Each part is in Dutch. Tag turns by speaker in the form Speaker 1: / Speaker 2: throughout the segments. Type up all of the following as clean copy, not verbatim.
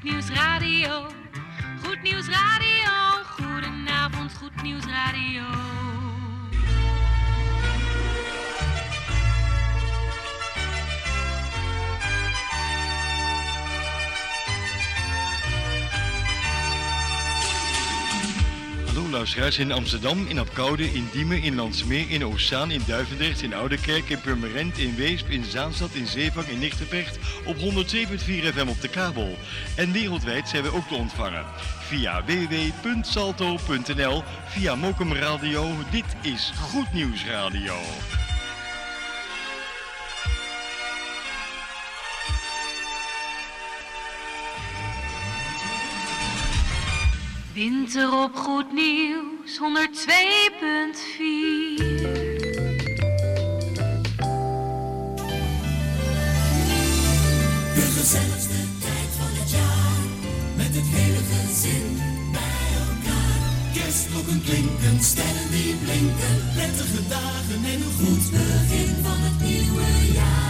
Speaker 1: Goed Nieuws Radio. Goed Nieuws Radio. Goedenavond, Goed Nieuws Radio.
Speaker 2: Hallo luisteraars in Amsterdam, in Apkoude, in Diemen, in Landsmeer, in Oostzaan, in Duivendrecht, in Oudekerk, in Purmerend, in Weesp, in Zaanstad, in Zeevang, in Nigtevecht op 102.4 FM op de kabel. En wereldwijd zijn we ook te ontvangen via www.salto.nl, via Mokum Radio. Dit is Goed Nieuws Radio.
Speaker 1: Winter op Goed Nieuws 102.4.
Speaker 3: De gezelligste tijd van het jaar, met het hele gezin bij elkaar. Kerstklokken klinken, sterren die blinken, prettige dagen en een goed begin van het nieuwe jaar.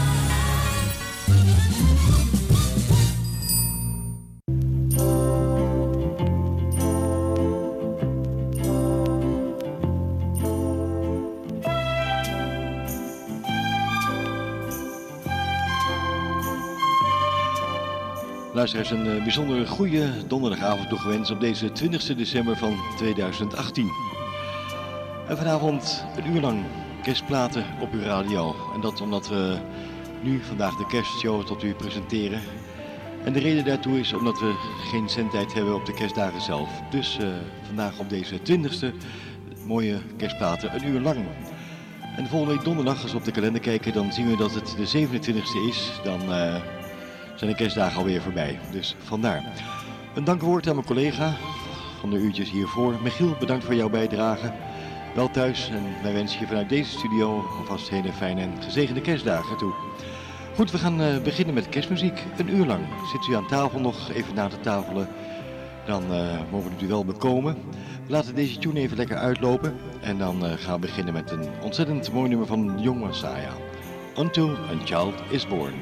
Speaker 2: Luisteraars, een bijzonder goede donderdagavond toegewenst op deze 20 december van 2018. En vanavond een uur lang kerstplaten op uw radio. En dat omdat we nu vandaag de kerstshow tot u presenteren. En de reden daartoe is omdat we geen zendtijd hebben op de kerstdagen zelf. Dus vandaag op deze 20e mooie kerstplaten een uur lang. En de volgende week donderdag, als we op de kalender kijken, dan zien we dat het de 27e is. Dan zijn de kerstdagen alweer voorbij. Dus vandaar. Een dankwoord aan mijn collega van de uurtjes hiervoor. Michiel, bedankt voor jouw bijdrage. Wel thuis en wij wensen je vanuit deze studio alvast hele fijne en gezegende kerstdagen toe. Goed, we gaan beginnen met kerstmuziek. Een uur lang. Zit u aan tafel nog even na te tafelen, dan mogen we het u wel bekomen. We laten deze tune even lekker uitlopen. En dan gaan we beginnen met een ontzettend mooi nummer van Young Messiah. Until a Child is Born.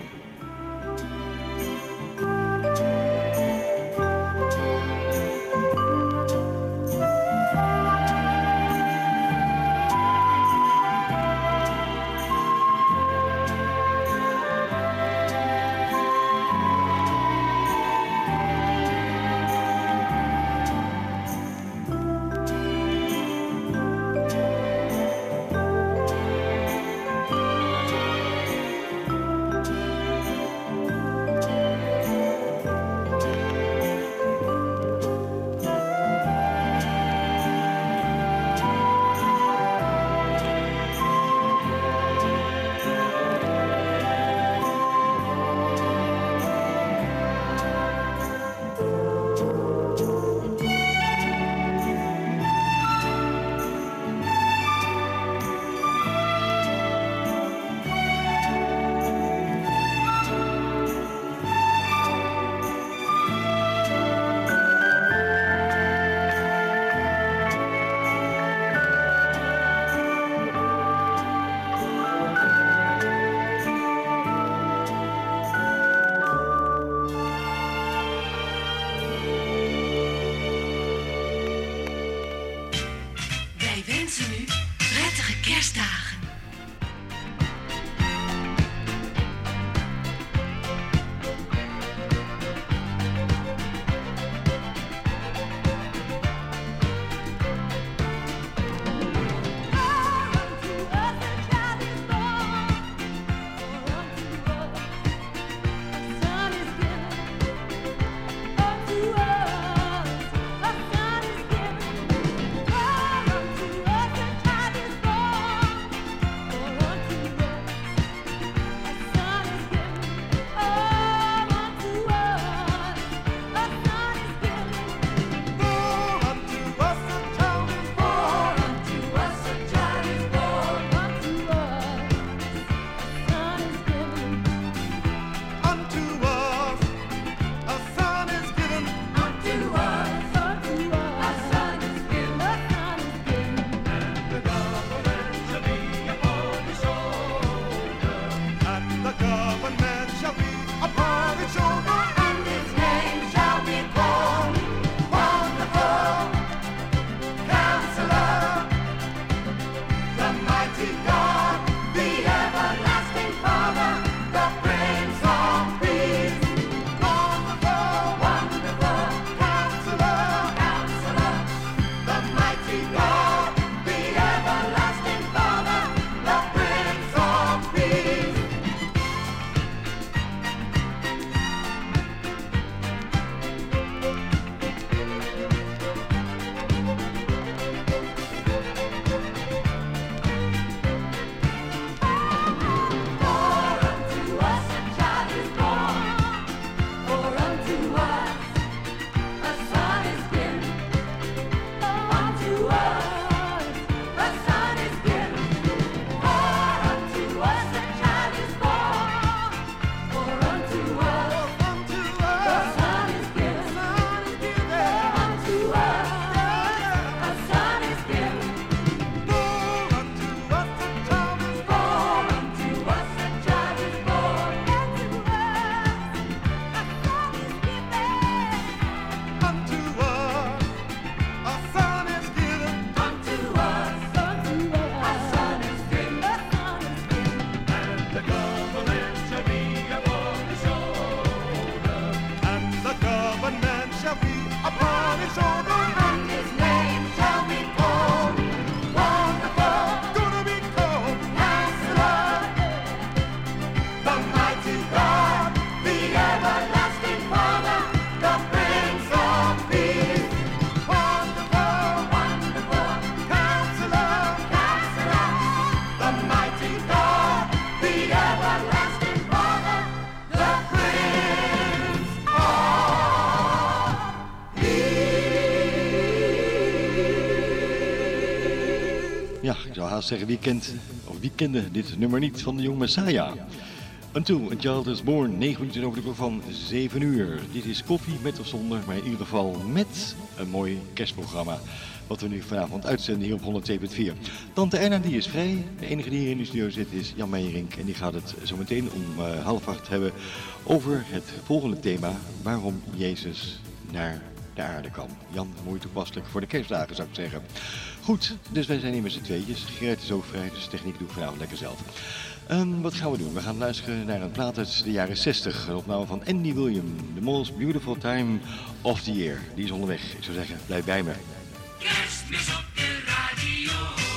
Speaker 2: ik zou haast zeggen, wie kende dit nummer niet van de Young Messiah? Until a Child is Born, 9 minuten over de klok van 7 uur. Dit is koffie met of zonder, maar in ieder geval met een mooi kerstprogramma. Wat we nu vanavond uitzenden hier op 102.4. Tante Erna die is vrij. De enige die hier in de studio zit is Jan Meijerink. En die gaat het zo meteen om 7:30 hebben over het volgende thema. Waarom Jezus naar de aarde kwam. Jan, mooi toepasselijk voor de kerstdagen zou ik zeggen. Goed, dus wij zijn hier met z'n tweetjes. Gerrit is ook vrij, dus de techniek doe ik vanavond lekker zelf. Wat gaan we doen? We gaan luisteren naar een plaat uit de jaren 60. Een opname van Andy Williams. The Most Beautiful Time of the Year. Die is onderweg. Ik zou zeggen, blijf bij me.
Speaker 3: Kerstmis op de radio.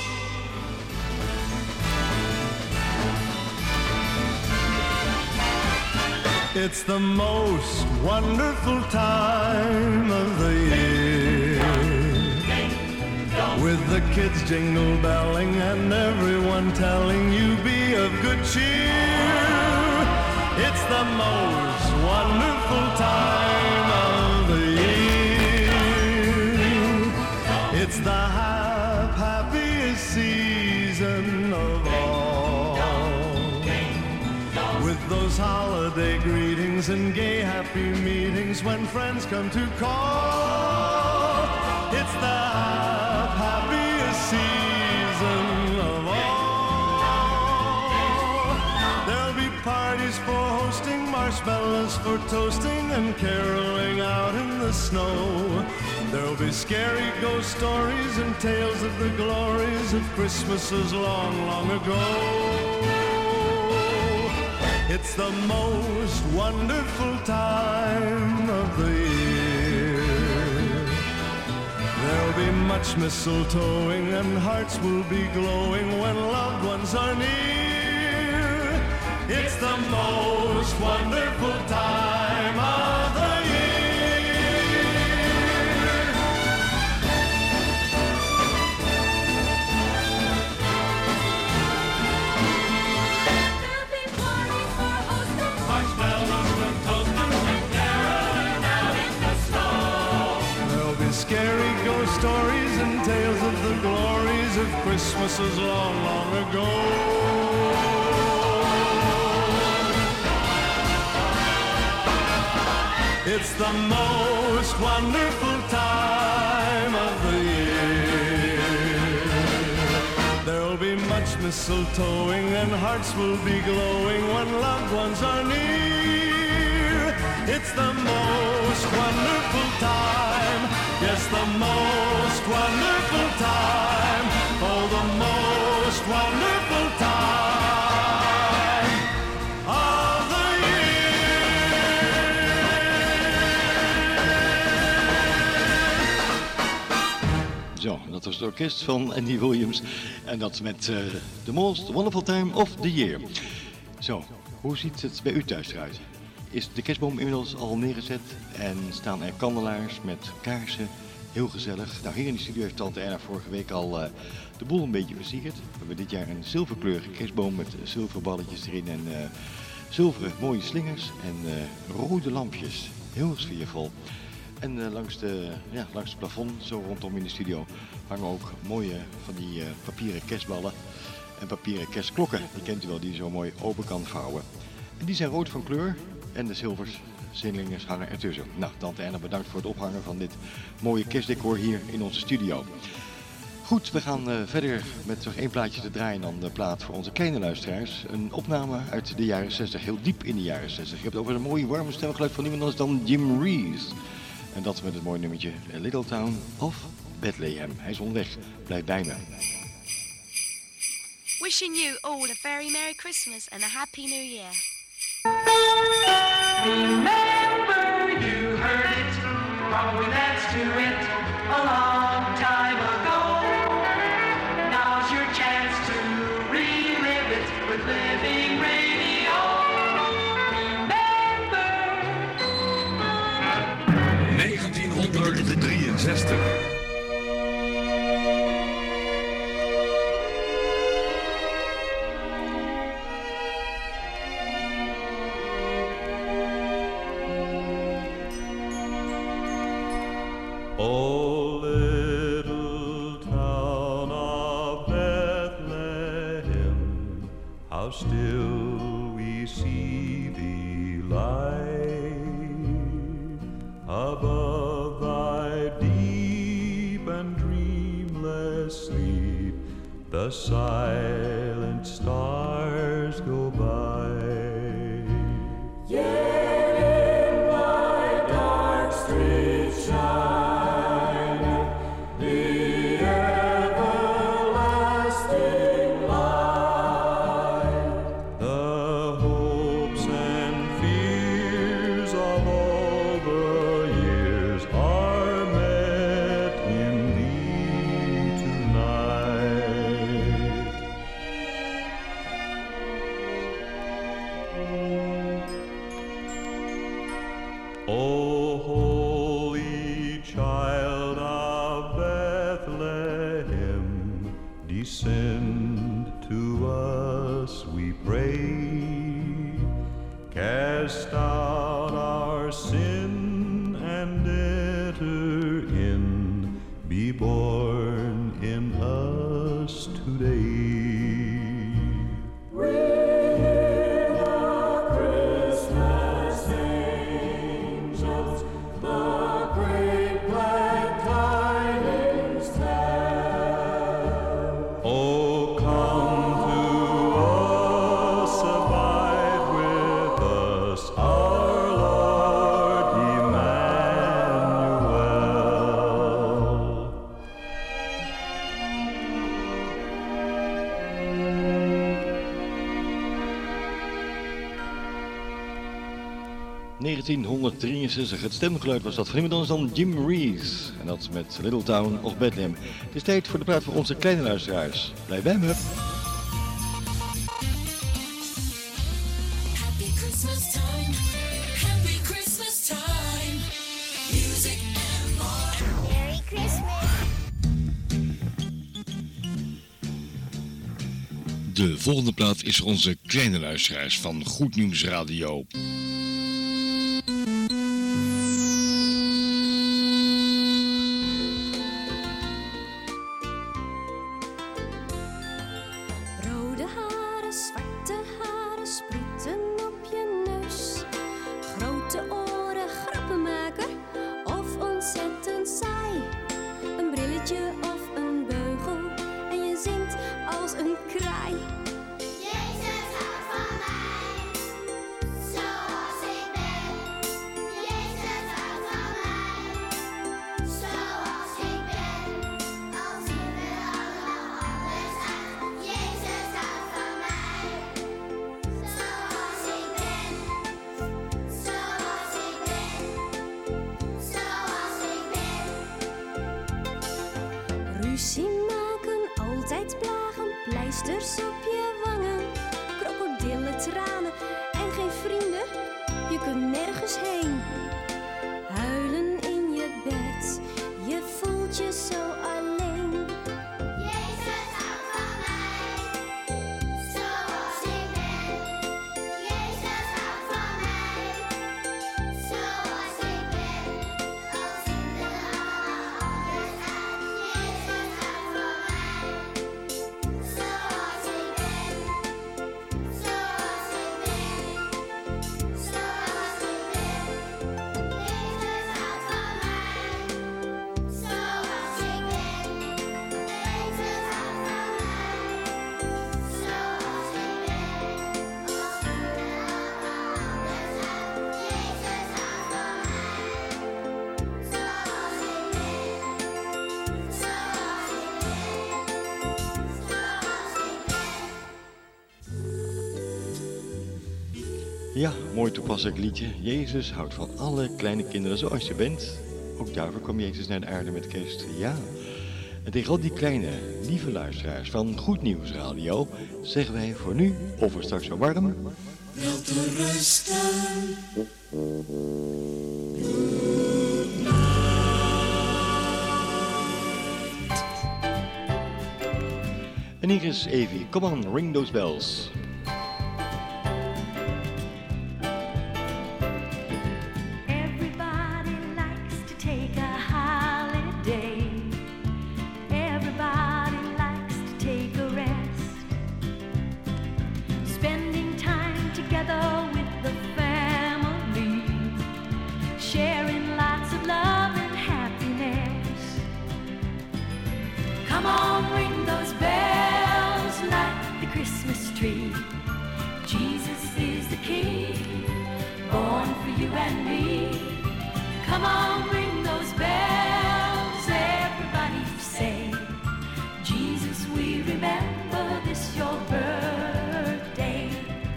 Speaker 4: It's the most wonderful time of the year, with the kids jingle belling and everyone telling you be of good cheer. It's the most wonderful time of the year. It's the happiest season of all, with those holiday greetings and gay happy meetings when friends come to call. It's the happiest season of all. There'll be parties for hosting, marshmallows for toasting, and caroling out in the snow. There'll be scary ghost stories and tales of the glories of Christmases long, long ago. It's the most wonderful time of the year. There'll be much mistletoeing and hearts will be glowing when loved ones are near. It's the most wonderful time of the year. Scary ghost stories and tales of the glories of Christmases long, long ago. It's the most wonderful time of the year. There'll be much mistletoeing and hearts will be glowing when loved ones are near. It's the most wonderful time. Yes, the most wonderful time. Oh, the most wonderful time of the year.
Speaker 2: Zo, dat was het orkest van Andy Williams. En dat met The Most Wonderful Time of the Year. Zo, hoe ziet het bij u thuis eruit? Is de kerstboom inmiddels al neergezet en staan er kandelaars met kaarsen? Heel gezellig. Nou, hier in de studio heeft tante Erna vorige week al de boel een beetje versierd. We hebben dit jaar een zilverkleurige kerstboom met zilverballetjes erin en zilveren mooie slingers en rode lampjes. Heel sfeervol. En langs het plafond, zo rondom in de studio, hangen ook mooie van die papieren kerstballen en papieren kerstklokken. Die kent u wel, die je zo mooi open kan vouwen. En die zijn rood van kleur en de zilvers slingers hangen ertussen. Nou, tante Erna, bedankt voor het ophangen van dit mooie kerstdecor hier in onze studio. Goed, we gaan verder met nog één plaatje te draaien dan de plaat voor onze kleine luisteraars. Een opname uit de jaren 60, heel diep in de jaren 60. Je hebt het over een mooie warme stemgeluid van niemand anders dan Jim Reeves. En dat met het mooie nummertje A Little Town of Bethlehem. Hij is onderweg, blijf bij me.
Speaker 1: Wishing you all a very Merry Christmas and a Happy New Year.
Speaker 5: Remember, you heard it, probably danced to it a long time ago. Now's your chance to relive it with Living Radio. Remember
Speaker 3: 1963.
Speaker 4: Oh, little town of Bethlehem. still we see thee lie above thy deep and dreamless sleep. The silent stars go by. Yet in thy dark street shine the everlasting light. The hopes and fears of all the years are met in thee tonight. O holy child of Bethlehem, descend to us, we pray. Cast out our sin and enter in. Be born in us today. Oh, come to us, abide with us, our Lord Emmanuel.
Speaker 2: ...1963, het stemgeluid was dat van niemand anders dan Jim Reeves. En dat met Little Town of Bethlehem. Het is tijd voor de praat voor onze kleine luisteraars. Blijf bij me.
Speaker 3: Happy Christmas time, happy Christmas time. Music and more. Merry Christmas.
Speaker 2: De volgende plaat is voor onze kleine luisteraars van Goed Nieuws Radio.
Speaker 6: Rode haren, zwarte haren, sproeten op je neus. Grote oren, grappenmaker of ontzettend saai. Een brilletje of een beugel en je zingt als een kraai.
Speaker 7: Jezus houdt van mij, zoals ik ben. Jezus houdt van mij, zoals ik ben. Al zien we allemaal anders uit. Jezus houdt van mij, zoals ik ben. Zoals ik ben, zoals ik ben.
Speaker 6: Ruzie maken, altijd plagen, pleisters op je wangen. Krokodillen tranen en geen vrienden, je kunt nergens heen. Huilen in je bed, je voelt je zo alleen.
Speaker 7: Jezus houdt van mij, zoals ik ben. Jezus houdt van mij, zoals ik ben. Al zien we allemaal anders uit. Jezus houdt van mij, zoals ik ben. Zoals ik ben, zoals ik ben. Jezus houdt van mij, zoals ik ben. Jezus houdt van mij, zoals ik ben. Al zien we allemaal anders uit. Jezus houdt van mij, zoals ik ben. Zoals ik ben.
Speaker 2: Ja, mooi toepasselijk liedje. Jezus houdt van alle kleine kinderen zoals je bent. Ook daarvoor kwam Jezus naar de aarde met kerst. Ja. En tegen al die kleine, lieve luisteraars van Goed Nieuws Radio zeggen wij voor nu, of het straks zo warm,
Speaker 3: Wel te rusten.
Speaker 2: en hier is Evie. Come on, ring those bells.
Speaker 1: Everybody likes to take a holiday. Everybody likes to take a rest. Spend and me. Come on, ring those bells, everybody say, Jesus, we remember this your birthday.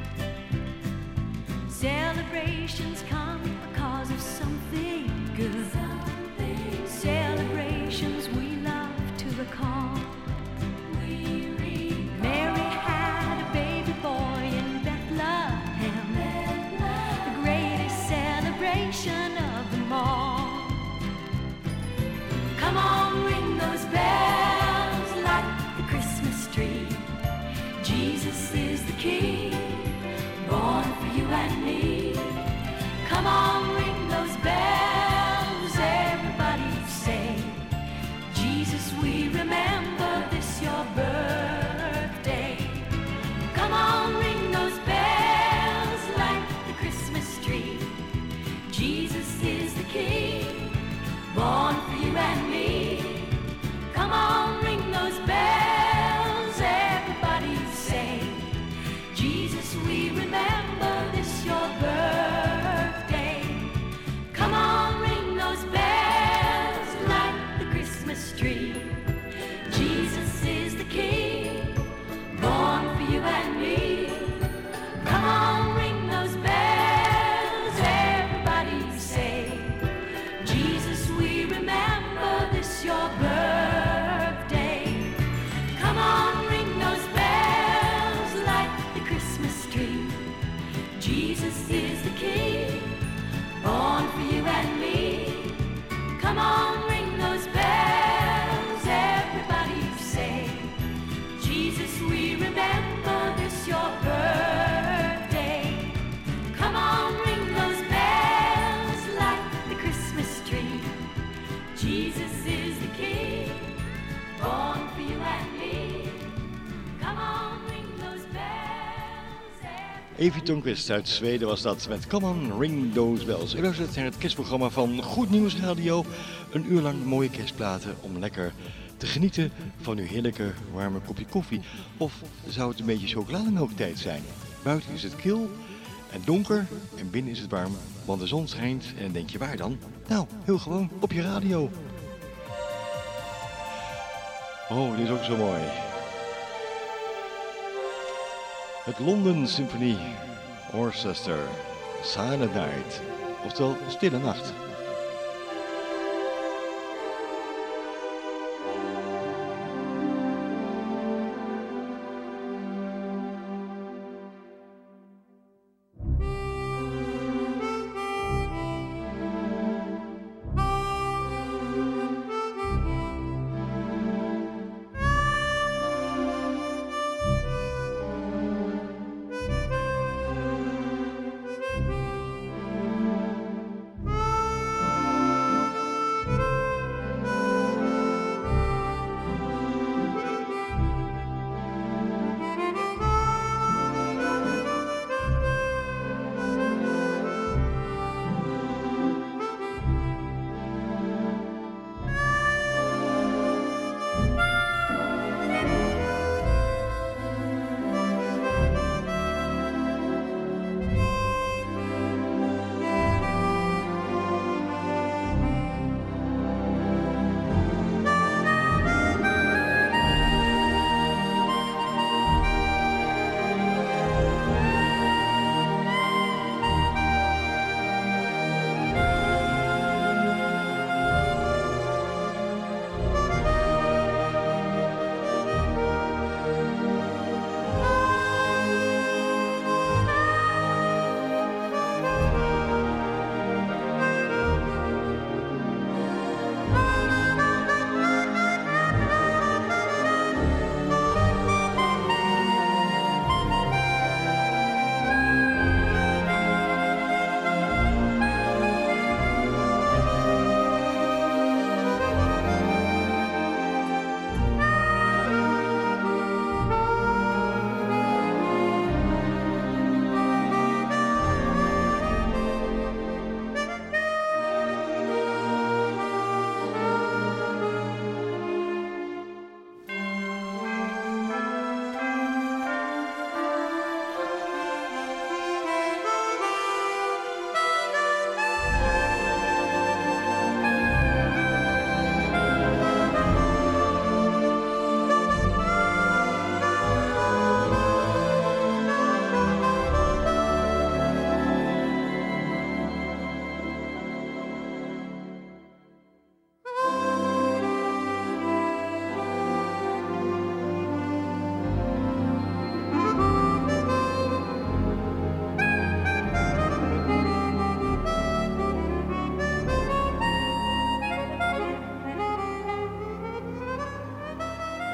Speaker 1: Celebrations come because of something good. Celebrations we love to recall. Mary had a baby boy in Bethlehem, the greatest celebration of them all. Come on, ring those bells like the Christmas tree. Jesus is the King, born for you and me. Come on, ring those bells, everybody say, Jesus, we remember this your birthday. Come on, ring those bells like the Christmas tree. Jesus is the King, born for you and me. Come on, ring those bells, everybody say, Jesus, we remember this your birthday. Come on, ring those bells like the Christmas tree. Jesus is the King, born for you and me. Come on, ring those bells, everybody say, Jesus, we remember this your birthday. Come on, ring those bells like the Christmas tree. Jesus is the King, born for you and me. Come on, ring those bells, everybody say, Jesus, we remember this your birthday. Come on, ring those bells like the Christmas tree. Jesus is the King, born for you and me. Come on, ring those bells.
Speaker 2: Evie Tonquist uit Zweden was dat met Come On Ring Those Bells. U luistert naar het kerstprogramma van Goed Nieuws Radio. Een uur lang mooie kerstplaten om lekker te genieten van uw heerlijke warme kopje koffie. Of zou het een beetje chocolademelktijd zijn? Buiten is het kil en donker en binnen is het warm, want de zon schijnt. En dan denk je, waar dan? Nou, heel gewoon op je radio. Oh, dit is ook zo mooi. Het London Symphony Orchestra, Silent Night, oftewel Stille Nacht.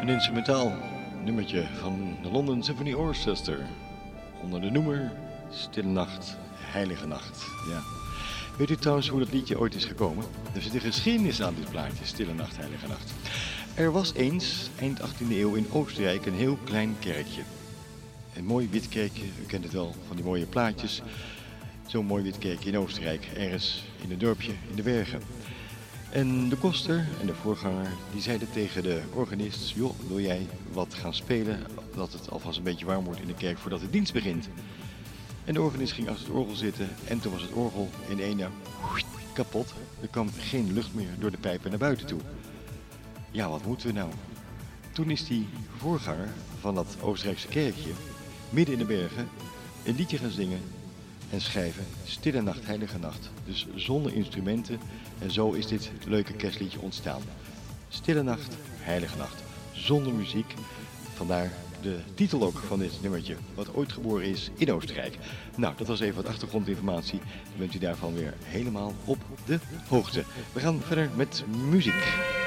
Speaker 2: Een instrumentaal nummertje van de London Symphony Orchestra. Onder de noemer Stille Nacht, Heilige Nacht. Ja. Weet u trouwens hoe dat liedje ooit is gekomen? Er zit een geschiedenis aan dit plaatje, Stille Nacht, Heilige Nacht. Er was eens, eind 18e eeuw in Oostenrijk, een heel klein kerkje. Een mooi wit kerkje, u kent het wel, van die mooie plaatjes. Zo'n mooi wit kerkje in Oostenrijk, ergens in een dorpje in de bergen. En de koster en de voorganger, die zeiden tegen de organist: joh, wil jij wat gaan spelen, dat het alvast een beetje warm wordt in de kerk voordat de dienst begint. En de organist ging achter het orgel zitten en toen was het orgel in ene kapot. Er kwam geen lucht meer door de pijpen naar buiten toe. Ja, wat moeten we nou? Toen is die voorganger van dat Oostenrijkse kerkje midden in de bergen een liedje gaan zingen en schrijven: Stille Nacht, Heilige Nacht. Dus zonder instrumenten. En zo is dit leuke kerstliedje ontstaan. Stille Nacht, Heilige Nacht. Zonder muziek. Vandaar de titel ook van dit nummertje, wat ooit geboren is in Oostenrijk. Nou, dat was even wat achtergrondinformatie. Dan bent u daarvan weer helemaal op de hoogte. We gaan verder met muziek.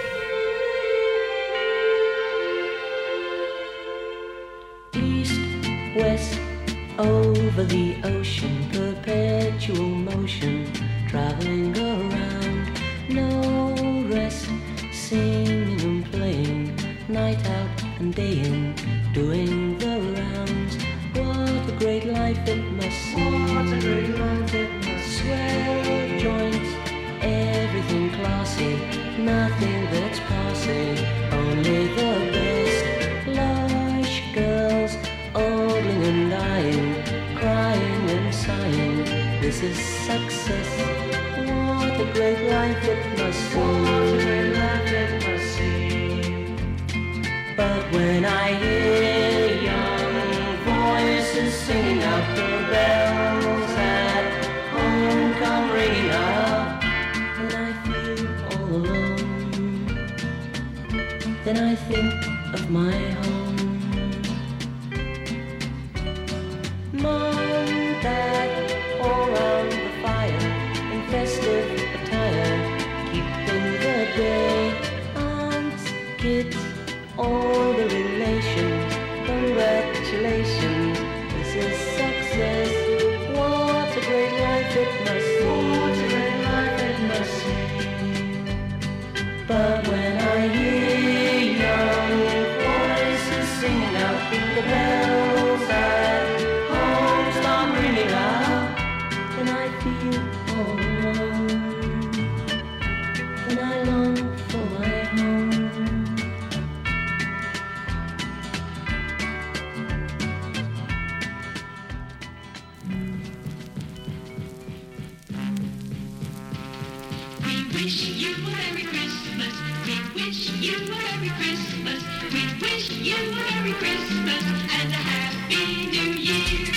Speaker 8: East, west, over the ocean, perpetual motion, traveling around, no rest, singing and playing, night out and day in, doing the rounds. What a great life it must seem. What a great life it must seem. Swell joints, everything classy, nothing that's passing, only the best. Lush girls, ogling and dying, crying and sighing, this is success. What a great life it must seem. What a great life it must seem. But when I hear young voices singing out, the bells at home come ringing out, and I feel all alone, then I think of my home. Mom, Dad, all round the fire, in festive attire, keeping the day. Aunts, kids, all the relations, congratulations, this is success. What a great life it must seem. What a great life it must seem. But when I hear young voices singing out, the bells at home start ringing out, and I feel all alone, and I long for my home.
Speaker 3: We wish you a Merry Christmas. We wish you a Merry Christmas. We wish you a Merry Christmas and a Happy New Year.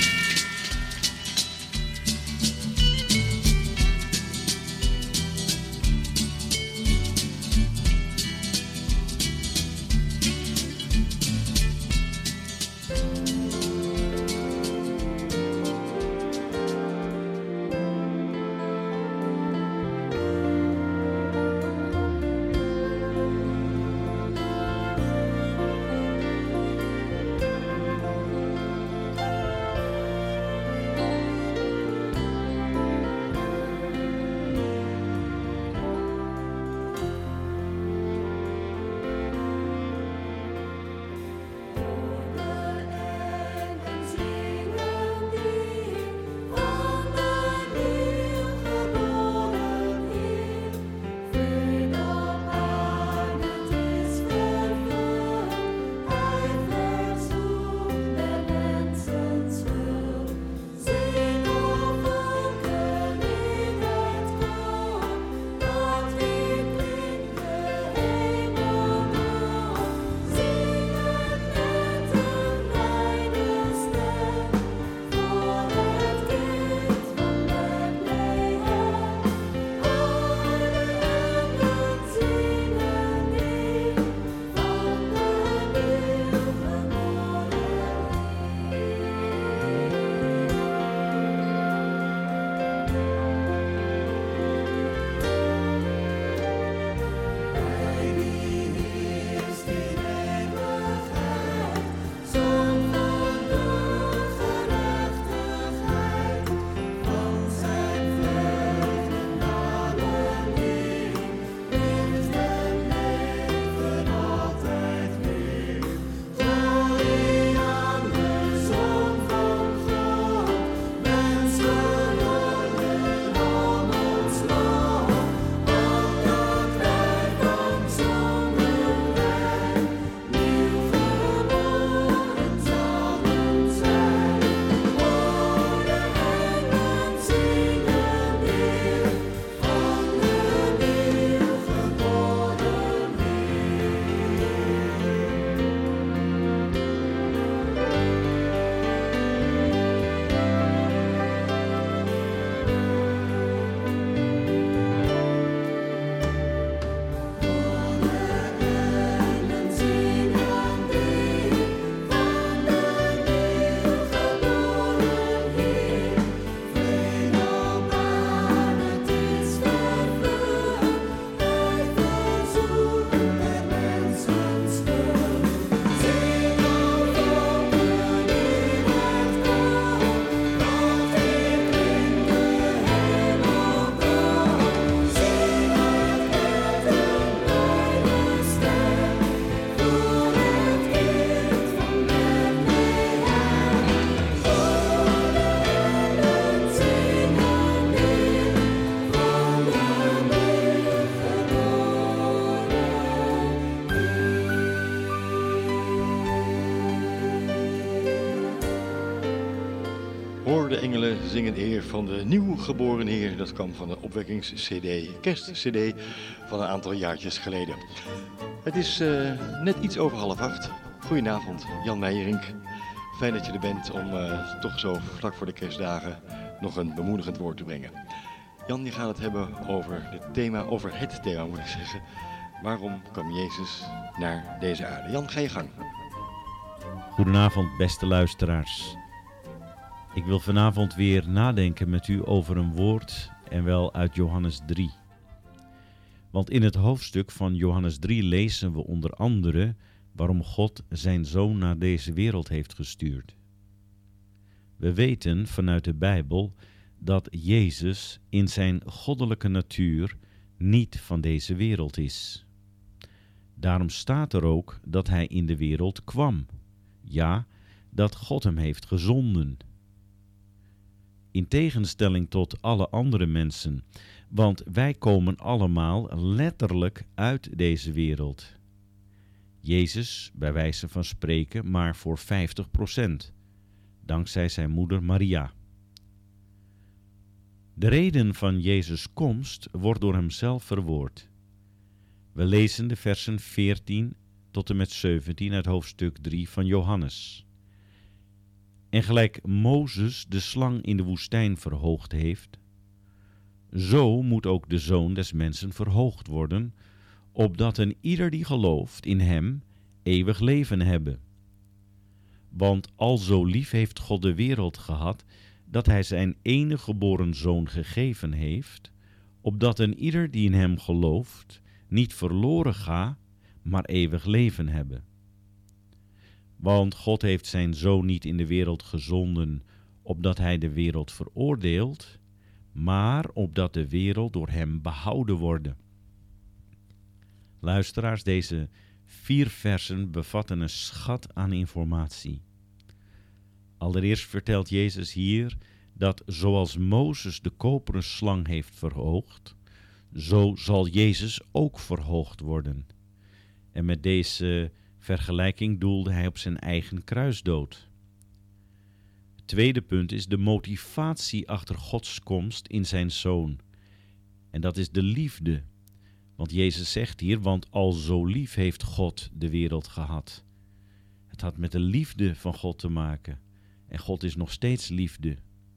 Speaker 2: zingen de eer van de nieuw geboren Heer. Dat kwam van de opwekkings-cd, kerst-cd van een aantal jaartjes geleden. Het is net iets over 7:30. Goedenavond, Jan Meijerink. Fijn dat je er bent om toch zo vlak voor de kerstdagen nog een bemoedigend woord te brengen. Jan, je gaat het hebben over het thema moet ik zeggen. Waarom kwam Jezus naar deze aarde? Jan, ga je gang.
Speaker 9: Goedenavond, beste luisteraars. Ik wil vanavond weer nadenken met u over een woord en wel uit Johannes 3. Want in het hoofdstuk van Johannes 3 lezen we onder andere waarom God zijn Zoon naar deze wereld heeft gestuurd. We weten vanuit de Bijbel dat Jezus in zijn goddelijke natuur niet van deze wereld is. Daarom staat er ook dat hij in de wereld kwam. Ja, dat God hem heeft gezonden. In tegenstelling tot alle andere mensen, want wij komen allemaal letterlijk uit deze wereld. Jezus, bij wijze van spreken, maar voor 50%, dankzij zijn moeder Maria. De reden van Jezus' komst wordt door hemzelf verwoord. We lezen de versen 14 tot en met 17 uit hoofdstuk 3 van Johannes. En gelijk Mozes de slang in de woestijn verhoogd heeft, zo moet ook de Zoon des Mensen verhoogd worden, opdat een ieder die gelooft in hem eeuwig leven hebben. Want al zo lief heeft God de wereld gehad, dat hij zijn enige geboren Zoon gegeven heeft, opdat een ieder die in hem gelooft niet verloren ga, maar eeuwig leven hebben. Want God heeft zijn Zoon niet in de wereld gezonden, opdat hij de wereld veroordeelt, maar opdat de wereld door hem behouden wordt. Luisteraars, deze 4 versen bevatten een schat aan informatie. Allereerst vertelt Jezus hier dat zoals Mozes de koperen slang heeft verhoogd, zo zal Jezus ook verhoogd worden. En met deze vergelijking doelde hij op zijn eigen kruisdood. Het tweede punt is de motivatie achter Gods komst in zijn Zoon. En dat is de liefde. Want Jezus zegt hier, want al zo lief heeft God de wereld gehad. Het had met de liefde van God te maken. En God is nog steeds liefde.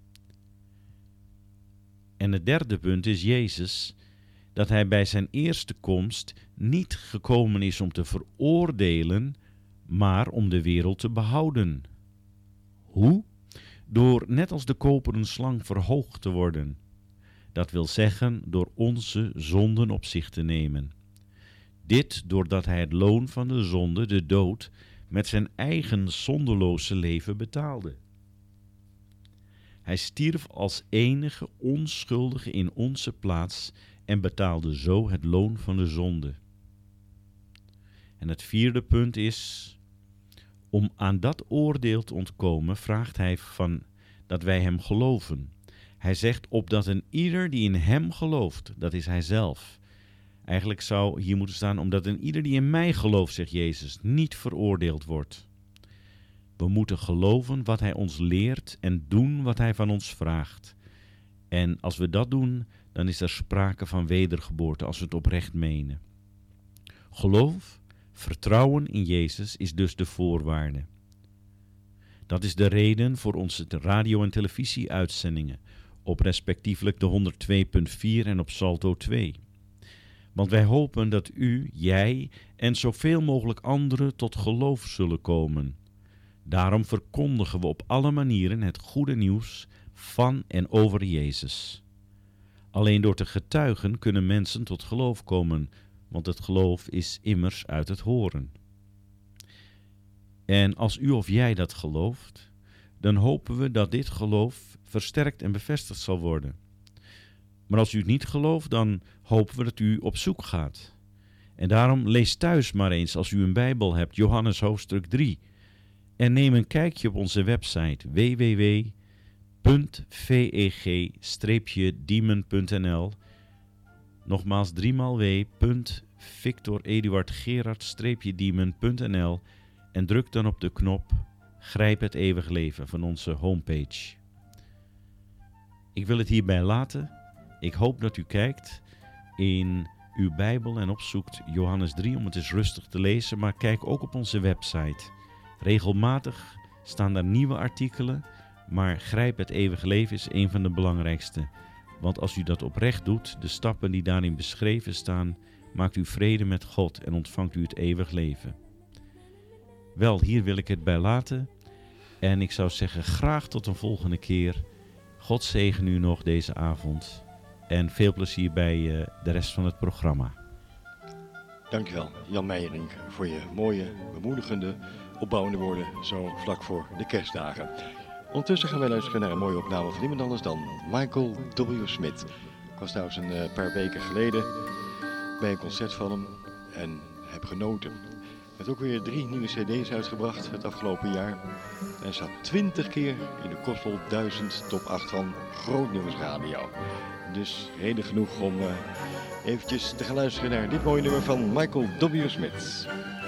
Speaker 9: En het derde punt is Jezus, dat hij bij zijn eerste komst niet gekomen is om te veroordelen, maar om de wereld te behouden. Hoe? Door net als de koperen slang verhoogd te worden. Dat wil zeggen door onze zonden op zich te nemen. Dit doordat hij het loon van de zonde, de dood, met zijn eigen zondeloze leven betaalde. Hij stierf als enige onschuldige in onze plaats en betaalde zo het loon van de zonde. En het vierde punt is, om aan dat oordeel te ontkomen, vraagt hij van dat wij hem geloven. Hij zegt opdat een ieder die in hem gelooft, dat is hij zelf. Eigenlijk zou hier moeten staan, omdat een ieder die in mij gelooft, zegt Jezus, niet veroordeeld wordt. We moeten geloven wat hij ons leert en doen wat hij van ons vraagt. En als we dat doen, dan is er sprake van wedergeboorte, als we het oprecht menen. Geloof, vertrouwen in Jezus is dus de voorwaarde. Dat is de reden voor onze radio- en televisieuitzendingen op respectievelijk de 102.4 en op Salto 2. Want wij hopen dat u, jij en zoveel mogelijk anderen tot geloof zullen komen. Daarom verkondigen we op alle manieren het goede nieuws van en over Jezus. Alleen door te getuigen kunnen mensen tot geloof komen, want het geloof is immers uit het horen. En als u of jij dat gelooft, dan hopen we dat dit geloof versterkt en bevestigd zal worden. Maar als u het niet gelooft, dan hopen we dat u op zoek gaat. En daarom lees thuis maar eens, als u een Bijbel hebt, Johannes hoofdstuk 3. En neem een kijkje op onze website www.veg-diemen.nl. Nogmaals 3 w.victoreduardgerard-diemen.nl en druk dan op de knop Grijp het eeuwig leven van onze homepage. Ik wil het hierbij laten. Ik hoop dat u kijkt in uw Bijbel en opzoekt Johannes 3 om het eens rustig te lezen. Maar kijk ook op onze website. Regelmatig staan daar nieuwe artikelen. Maar Grijp het eeuwige leven is een van de belangrijkste. Want als u dat oprecht doet, de stappen die daarin beschreven staan, maakt u vrede met God en ontvangt u het eeuwig leven. Wel, hier wil ik het bij laten. En ik zou zeggen, graag tot een volgende keer. God zegen u nog deze avond. En veel plezier bij de rest van het programma.
Speaker 2: Dankjewel, Jan Meijerink, voor je mooie, bemoedigende, opbouwende woorden zo vlak voor de kerstdagen. Ondertussen gaan wij luisteren naar een mooie opname van niemand anders dan Michael W. Smith. Ik was trouwens een paar weken geleden bij een concert van hem en heb genoten. Hij heeft ook weer 3 nieuwe cd's uitgebracht het afgelopen jaar. En hij staat 20 keer in de Gospel 1000 top 8 van Groot Nieuws Radio. Dus reden genoeg om eventjes te gaan luisteren naar dit mooie nummer van Michael W. Smith.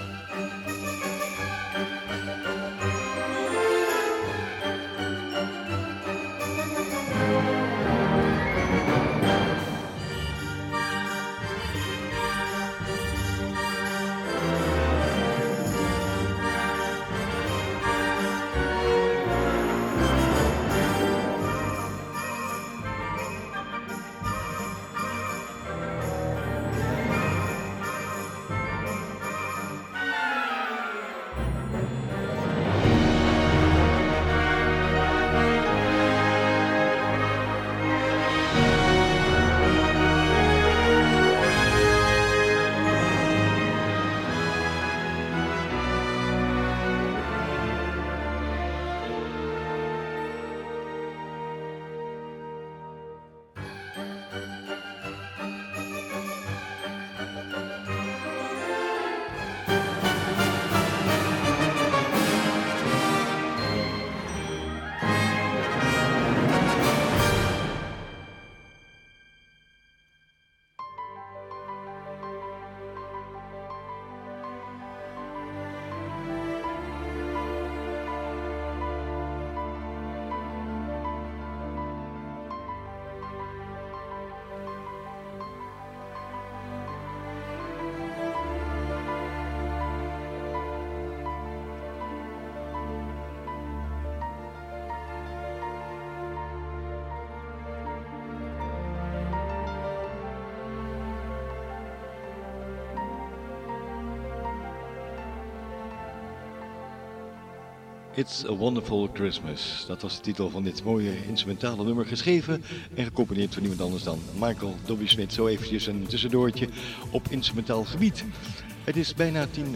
Speaker 2: It's a Wonderful Christmas. Dat was de titel van dit mooie instrumentale nummer, geschreven en gecomponeerd door niemand anders dan Michael W. Smith. Zo eventjes een tussendoortje op instrumentaal gebied. Het is bijna 7:10.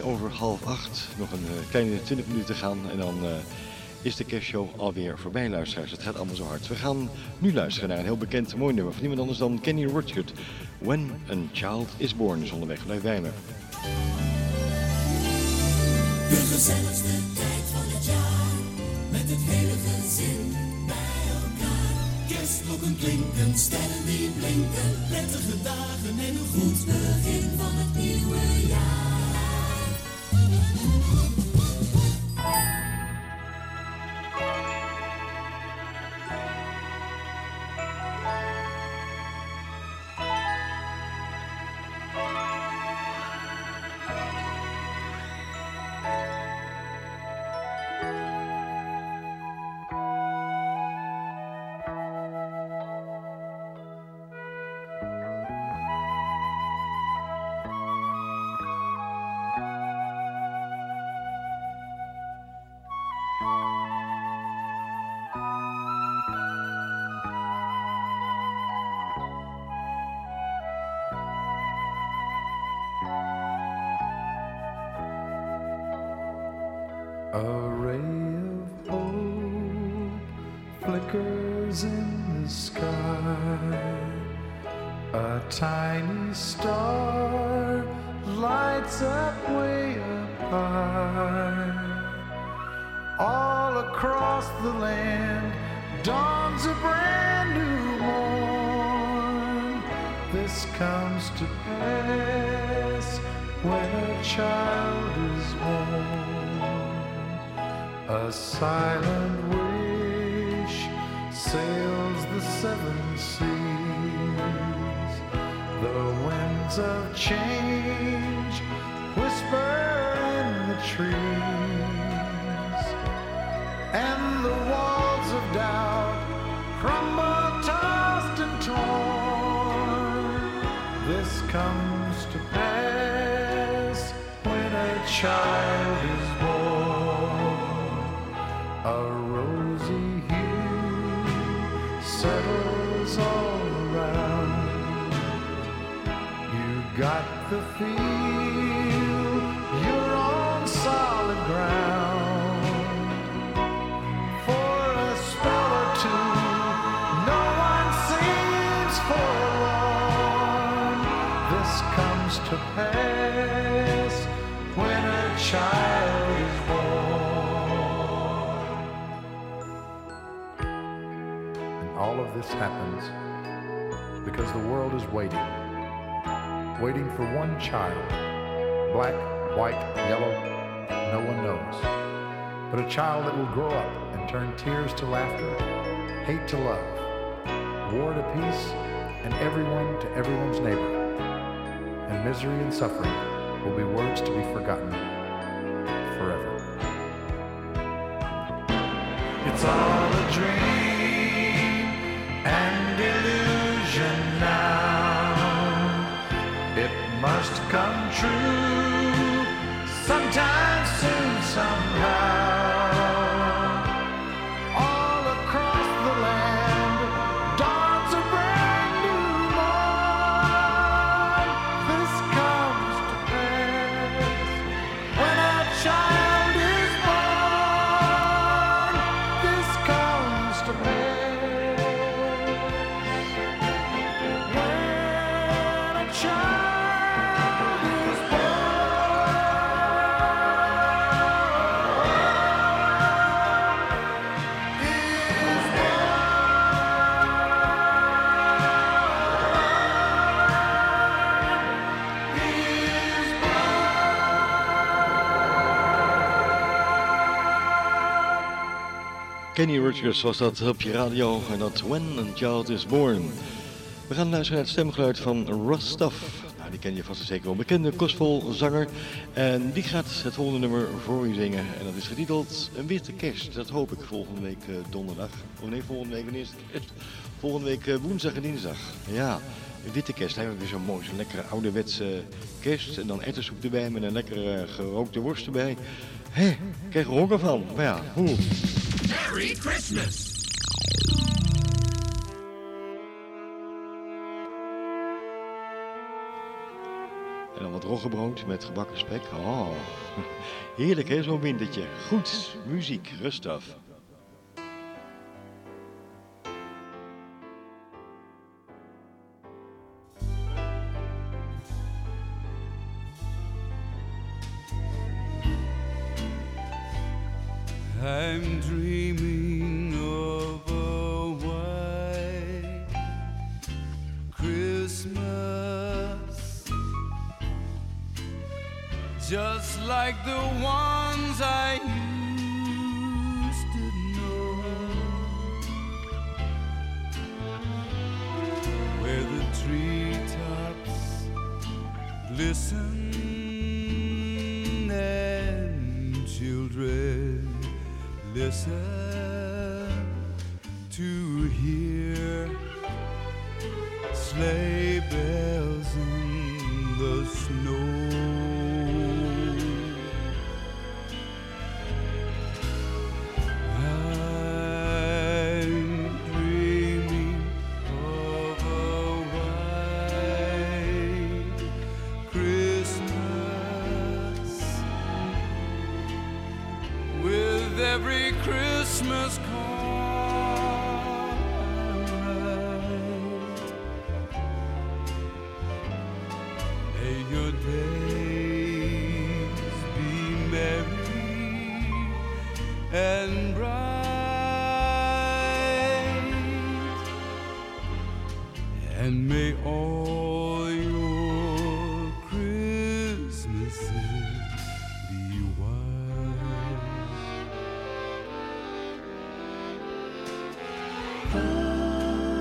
Speaker 2: Nog een kleine 20 minuten gaan en dan is de kerstshow alweer voorbij, luisteraars. Het gaat allemaal zo hard. We gaan nu luisteren naar een heel bekend mooi nummer van niemand anders dan Kenny Rogers. When a Child is Born, zonneweg blijf Wijmer.
Speaker 3: De gezelligste tijd van het jaar, met het hele gezin bij elkaar. Kerstklokken klinken, sterren die blinken, prettige dagen en een goed begin van het nieuwe jaar.
Speaker 10: A ray of hope flickers in the sky. A tiny star lights up way up high. All across the land dawns a brand new morn. This comes to pass when a child is born. A silent wish sails the the seven seas. The winds of change whisper in the trees, and the walls of doubt crumble, tossed and torn. This comes to pass when a child is born. A rosy hue settles all around. You got the feel you're on solid ground. For a spell or two, no one seems forlorn. This comes to pass when a child is born. And all of this happens because the world is waiting for one child. Black, white, yellow, no one knows. But a child that will grow up and turn tears to laughter, hate to love, war to peace, and everyone to everyone's neighbor. And misery and suffering will be words to be forgotten forever. It's all a dream and illusion now. It must come true sometime soon, somehow. All across the land dawns a brand new morn. This comes to pass when a child is born. This comes to pass when a child is
Speaker 2: Kenny Rogers was dat op je radio en dat When a Child is Born. We gaan luisteren naar het stemgeluid van Russ Tuff. Nou, die ken je vast en zeker wel, bekende gospelzanger. En die gaat het volgende nummer voor je zingen. En dat is getiteld Een Witte Kerst. Dat hoop ik volgende week donderdag. Oh nee, volgende week wanneer is het kerst? Volgende week woensdag en dinsdag. Ja, een witte kerst. Dan hebben we weer zo'n mooi, zo'n lekkere ouderwetse kerst. En dan ettersoep erbij met een lekkere gerookte worst erbij. Hé, ik krijg er honger van. Maar ja, hoe?
Speaker 3: Merry Christmas!
Speaker 2: En dan wat roggebrood met gebakken spek. Oh, heerlijk hè, zo'n wintertje. Goed, muziek, rust af.
Speaker 11: I'm dreaming of a white Christmas, just like the ones I used to know, where the treetops glisten and children listen to hear sleigh bells in the snow. I'm dreaming of a white Christmas with every Christmas card I write. May your days be merry and bright, and may all your Christmases be white.
Speaker 3: 'Cause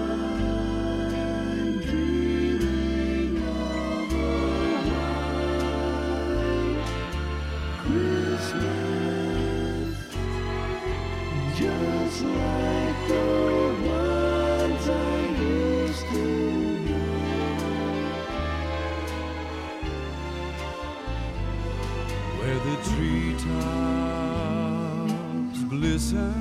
Speaker 11: the treetops glisten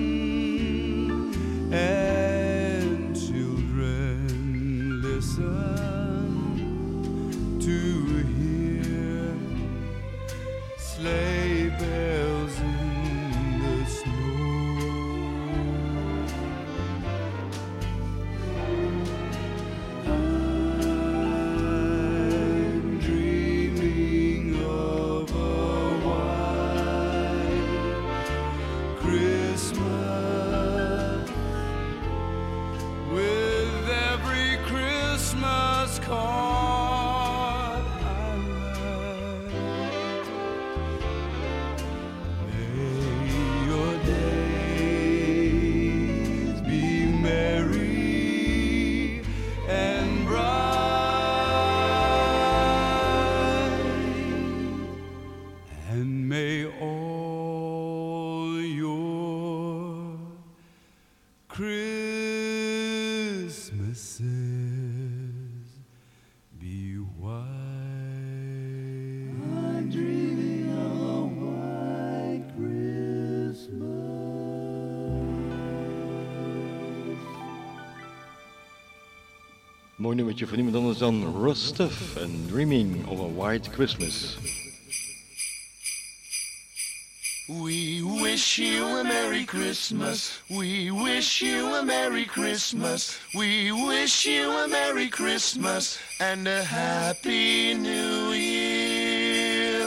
Speaker 11: and children listen to hear sleigh bells in the snow. I'm dreaming of a white Christmas with every Christmas card I write. May your days be merry and bright, and may all your Christmases be white. I'm dreaming of a white Christmas.
Speaker 2: Mooi nummertje van niemand anders dan Russ Tuff en Dreaming of a White Christmas.
Speaker 3: We wish you a Merry Christmas. We wish you a Merry Christmas. We wish you a Merry Christmas and a Happy New Year.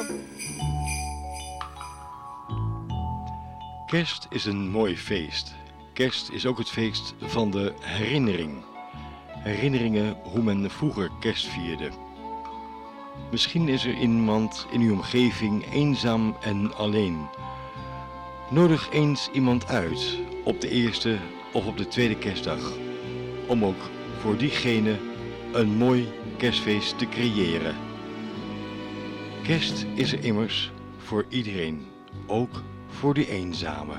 Speaker 2: Kerst is een mooi feest. Kerst is ook het feest van de herinnering. Herinneringen hoe men vroeger kerst vierde. Misschien is er iemand in uw omgeving eenzaam en alleen. Nodig eens iemand uit op de eerste of op de tweede kerstdag. Om ook voor diegene een mooi kerstfeest te creëren. Kerst is er immers voor iedereen. Ook voor die eenzame.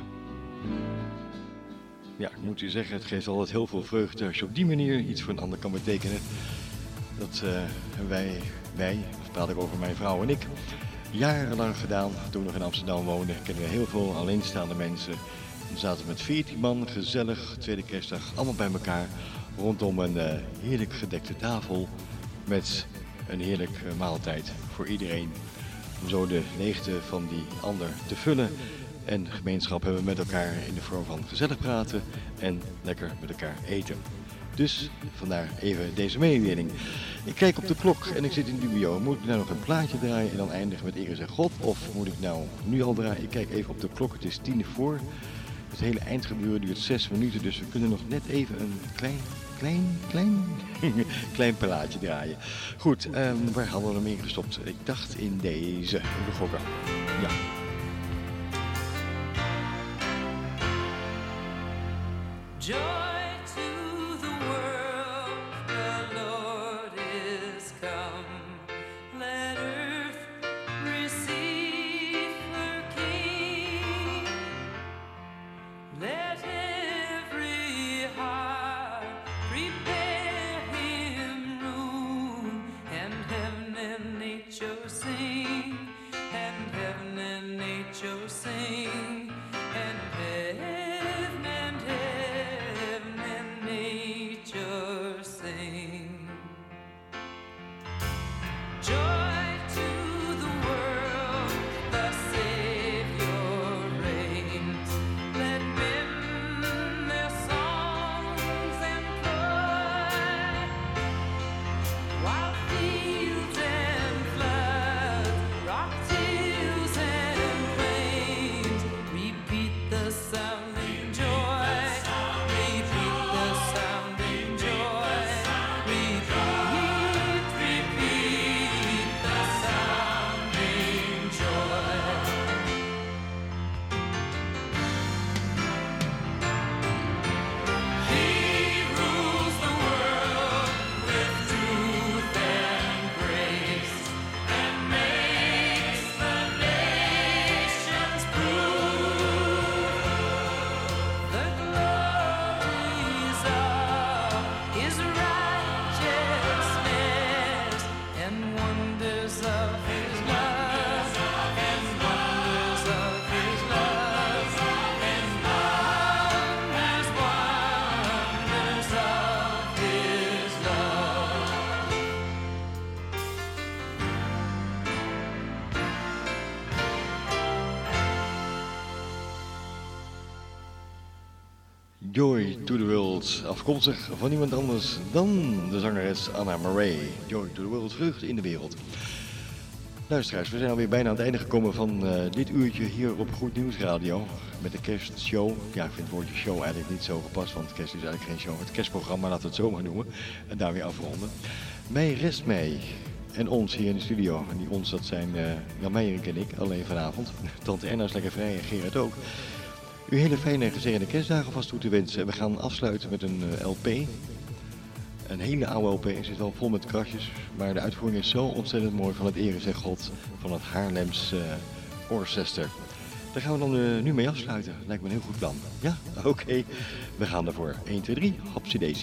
Speaker 2: Ja, ik moet u zeggen, het geeft altijd heel veel vreugde als je op die manier iets voor een ander kan betekenen. Dat hebben wij, of praat ik over mijn vrouw en ik, jarenlang gedaan. Toen we nog in Amsterdam woonden, kennen we heel veel alleenstaande mensen. We zaten met 14 man, gezellig, tweede kerstdag, allemaal bij elkaar. Rondom een heerlijk gedekte tafel met een heerlijk maaltijd voor iedereen. Om zo de leegte van die ander te vullen. En gemeenschap hebben we met elkaar in de vorm van gezellig praten en lekker met elkaar eten. Dus vandaar even deze mededeling. Ik kijk op de klok en ik zit in dubio. Moet ik nou nog een plaatje draaien en dan eindigen met Eer is en God? Of moet ik nou nu al draaien? Ik kijk even op de klok, het is 10:00. Het hele eindgebeuren duurt 6 minuten, dus we kunnen nog net even een klein plaatje draaien. Goed, waar hadden we hem in gestopt? Ik dacht in deze. Even gokken. Ja.
Speaker 5: Joy to the world, the Lord is come. Let earth receive her King. Let every heart prepare him room, and heaven and nature sing, and heaven and
Speaker 2: Joy to the World, afkomstig van niemand anders dan de zangeres Anna Murray. Joy to the World, vreugde in de wereld. Luisteraars, we zijn alweer bijna aan het einde gekomen van dit uurtje hier op Goed Nieuws Radio. Met de kerstshow. Ja, ik vind het woordje show eigenlijk niet zo gepast, want kerst is eigenlijk geen show. Het kerstprogramma, laten we het zo maar noemen. En daar weer afronden. Mij rest mij en ons hier in de studio. En die ons, dat zijn Jan Meijerink en ik, alleen vanavond. Tante Erna is lekker vrij en Gerard ook. U hele fijne en gezegende kerstdagen vast toe te wensen. We gaan afsluiten met een LP. Een hele oude LP, zit wel vol met krasjes. Maar de uitvoering is zo ontzettend mooi van het Ere zeg God van het Haarlems Orchester. Daar gaan we dan nu mee afsluiten. Lijkt me een heel goed plan. Ja? Oké. We gaan ervoor. 1, 2, 3. Hopsie daisy.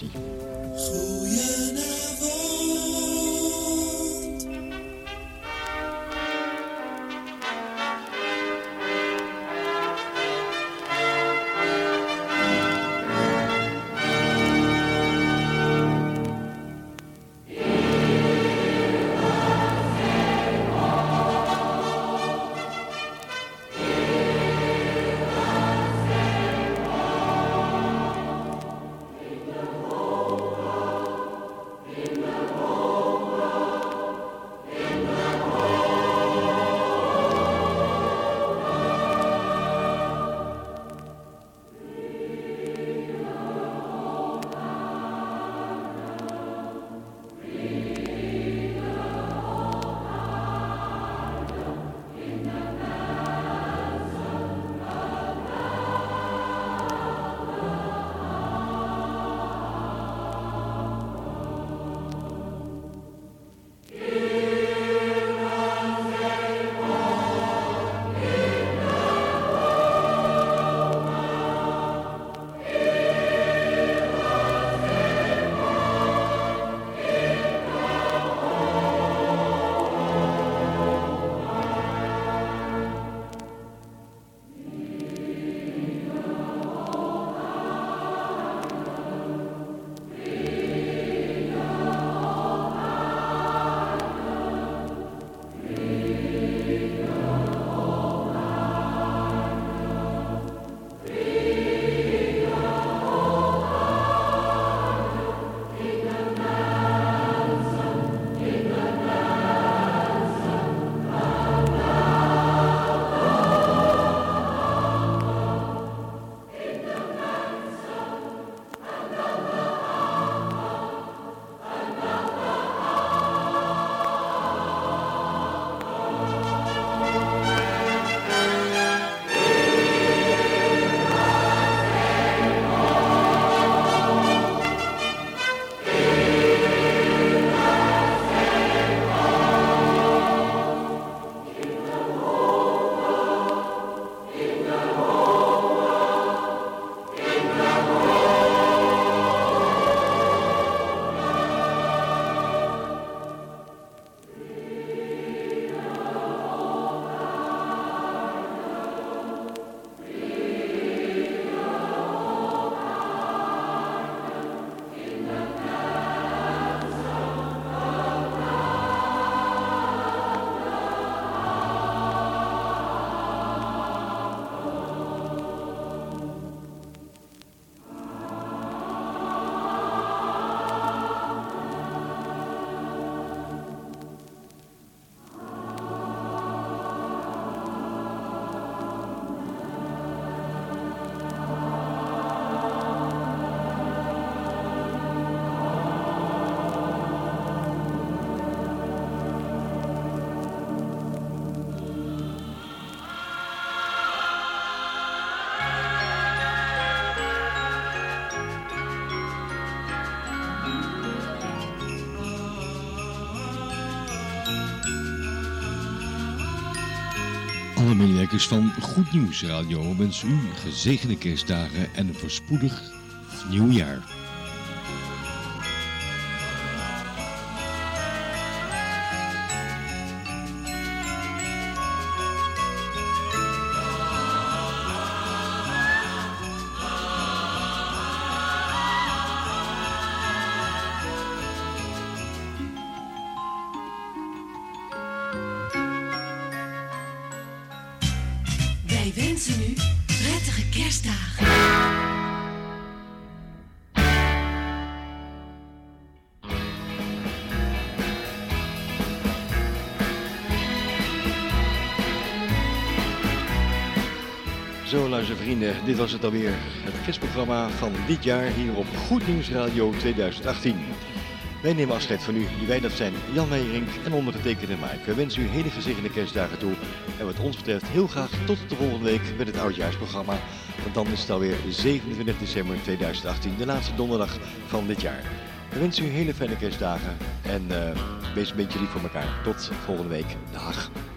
Speaker 2: Alle medewerkers van Goed Nieuws Radio wensen u gezegende kerstdagen en een voorspoedig nieuwjaar.
Speaker 3: Wij wensen u prettige kerstdagen.
Speaker 2: Zo, luistervrienden, dit was het alweer. Het kerstprogramma van dit jaar hier op Goed Nieuws Radio 2018. Wij nemen afscheid van u. Wij, dat zijn Jan Meijering en ondergetekende Mike. We wensen u hele gezegende kerstdagen toe. En wat ons betreft heel graag tot de volgende week met het oudjaarsprogramma. Want dan is het alweer 27 december 2018, de laatste donderdag van dit jaar. We wensen u hele fijne kerstdagen en wees een beetje lief voor elkaar. Tot volgende week. Dag.